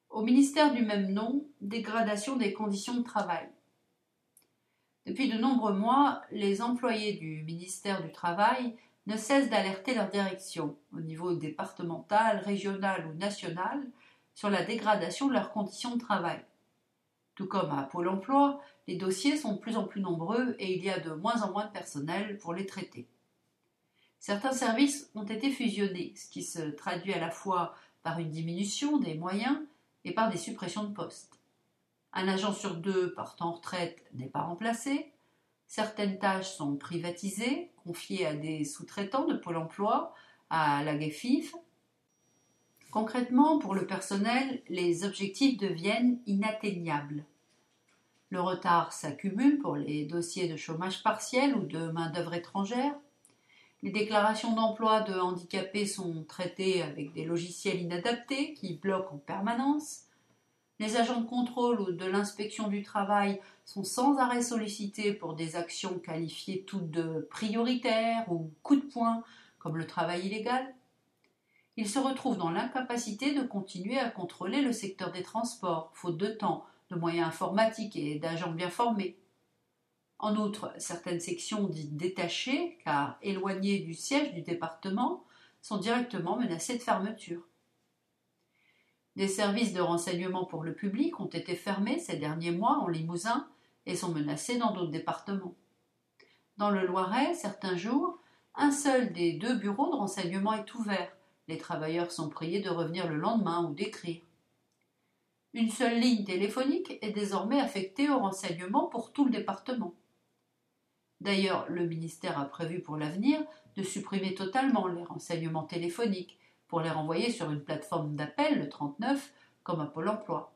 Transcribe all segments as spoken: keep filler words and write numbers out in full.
Au ministère du même nom, dégradation des conditions de travail. Depuis de nombreux mois, les employés du ministère du Travail ne cessent d'alerter leur direction, au niveau départemental, régional ou national, sur la dégradation de leurs conditions de travail. Tout comme à Pôle emploi, les dossiers sont de plus en plus nombreux et il y a de moins en moins de personnel pour les traiter. Certains services ont été fusionnés, ce qui se traduit à la fois par une diminution des moyens et par des suppressions de postes. Un agent sur deux partant en retraite n'est pas remplacé. Certaines tâches sont privatisées, confiées à des sous-traitants de Pôle emploi, à la G E F I F. Concrètement, pour le personnel, les objectifs deviennent inatteignables. Le retard s'accumule pour les dossiers de chômage partiel ou de main-d'œuvre étrangère. Les déclarations d'emploi de handicapés sont traitées avec des logiciels inadaptés qui bloquent en permanence. Les agents de contrôle ou de l'inspection du travail sont sans arrêt sollicités pour des actions qualifiées toutes de prioritaires ou coup de poing, comme le travail illégal. Ils se retrouvent dans l'incapacité de continuer à contrôler le secteur des transports, faute de temps, de moyens informatiques et d'agents bien formés. En outre, certaines sections dites détachées, car éloignées du siège du département, sont directement menacées de fermeture. Des services de renseignement pour le public ont été fermés ces derniers mois en Limousin et sont menacés dans d'autres départements. Dans le Loiret, certains jours, un seul des deux bureaux de renseignement est ouvert. Les travailleurs sont priés de revenir le lendemain ou d'écrire. Une seule ligne téléphonique est désormais affectée au renseignement pour tout le département. D'ailleurs, le ministère a prévu pour l'avenir de supprimer totalement les renseignements téléphoniques pour les renvoyer sur une plateforme d'appel, le trente-neuf, comme à Pôle emploi.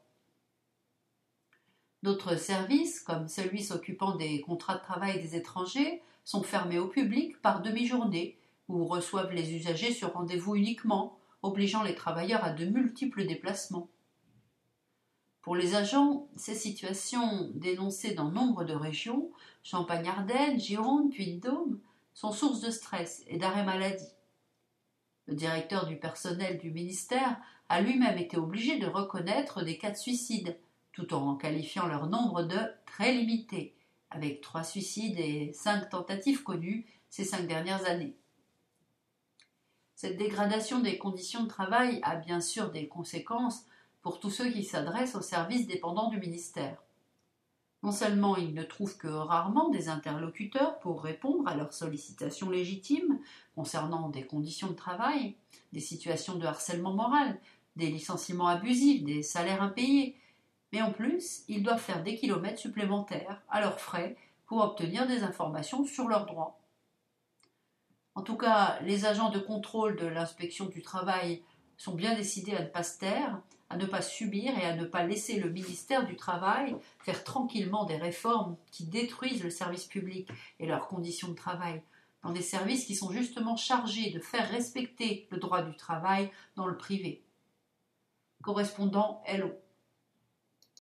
D'autres services, comme celui s'occupant des contrats de travail des étrangers, sont fermés au public par demi-journée ou reçoivent les usagers sur rendez-vous uniquement, obligeant les travailleurs à de multiples déplacements. Pour les agents, ces situations dénoncées dans nombre de régions, Champagne-Ardenne, Gironde, Puy-de-Dôme, sont source de stress et d'arrêt maladie. Le directeur du personnel du ministère a lui-même été obligé de reconnaître des cas de suicide, tout en qualifiant leur nombre de très limité, avec trois suicides et cinq tentatives connues ces cinq dernières années. Cette dégradation des conditions de travail a bien sûr des conséquences pour tous ceux qui s'adressent aux services dépendants du ministère. Non seulement ils ne trouvent que rarement des interlocuteurs pour répondre à leurs sollicitations légitimes concernant des conditions de travail, des situations de harcèlement moral, des licenciements abusifs, des salaires impayés, mais en plus, ils doivent faire des kilomètres supplémentaires à leurs frais pour obtenir des informations sur leurs droits. En tout cas, les agents de contrôle de l'inspection du travail sont bien décidés à ne pas se taire, à ne pas subir et à ne pas laisser le ministère du Travail faire tranquillement des réformes qui détruisent le service public et leurs conditions de travail, dans des services qui sont justement chargés de faire respecter le droit du travail dans le privé. Correspondant L O.